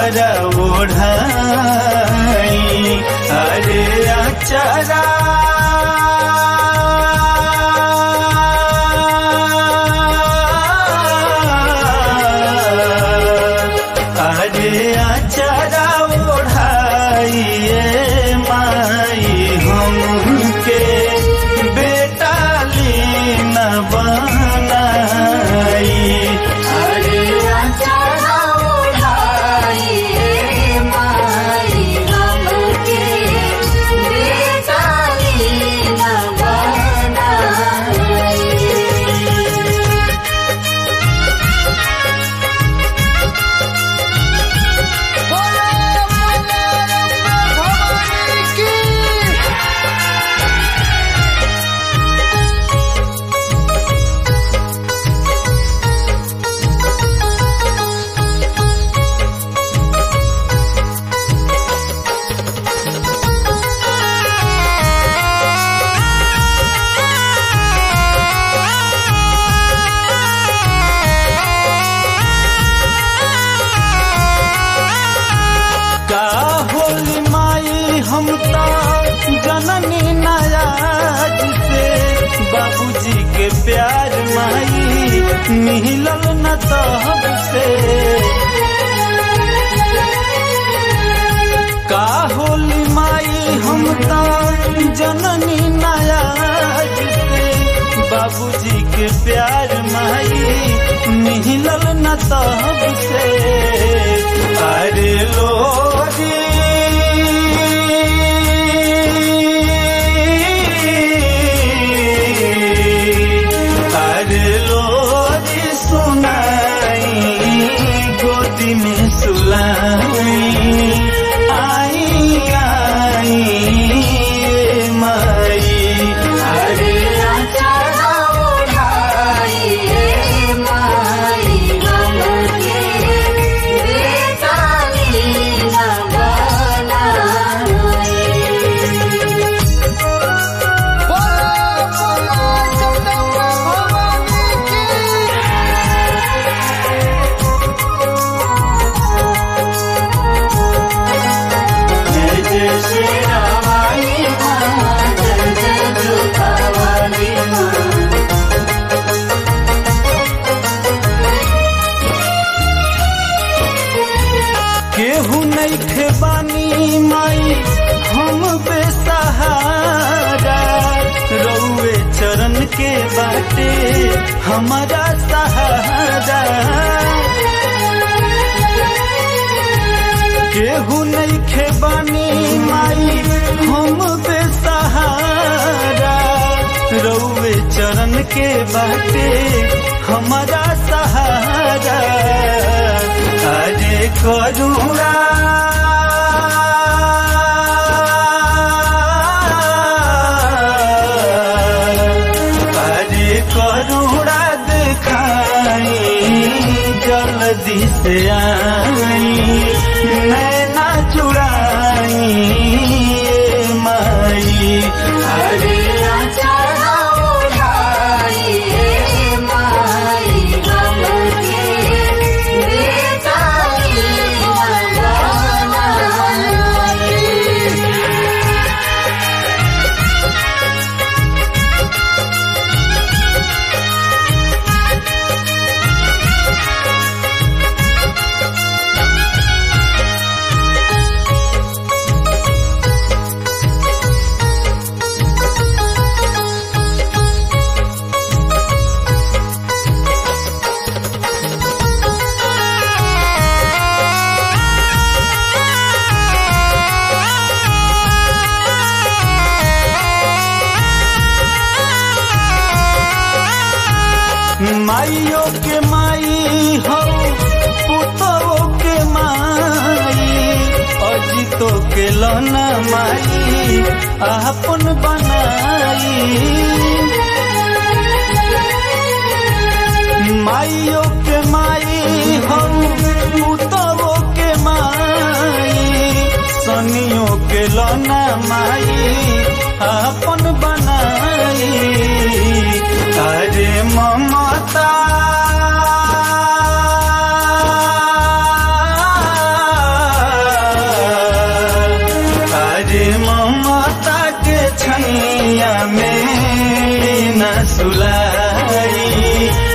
अचारा ओढ़ाई अरे अचारा अरे अचारा ओढ़ाई माई हमके बेटा लीन बनाई अरे अचारा ओढ़ाई माई हमके बेटा लीन बनाई। हम तो जननी नायाज से बाबूजी के प्यार माई मिलल न तब से का होली माई हम तो जननी नायाज से बाबूजी के प्यार माई मिलल न तब से अरे लोरी गोदी में सुलाई आई आई माई अरे अचारा ओढ़ाई माई हमके बेटा लीन बनाई। केहू नइखे बानी माई हम बेसहारा रउए चरण के बाटे हमारा सहारा केहू नइखे बानी माई हम बेसहारा रउए चरण के बाटे हमारा सहारा अरे करुणा अरे करुणा दिखाई जल्दी से आई नैना चुराई माई अरे अचारा ओढ़ाई माई हमके बेटा लीन बनाई। माइयो के माई हो पुतो के माई अजितो के लना माई आपन बनाई माइयो के माई हो पुतो के माई सनियो के लना माई आपन बनाई अरे ममता माई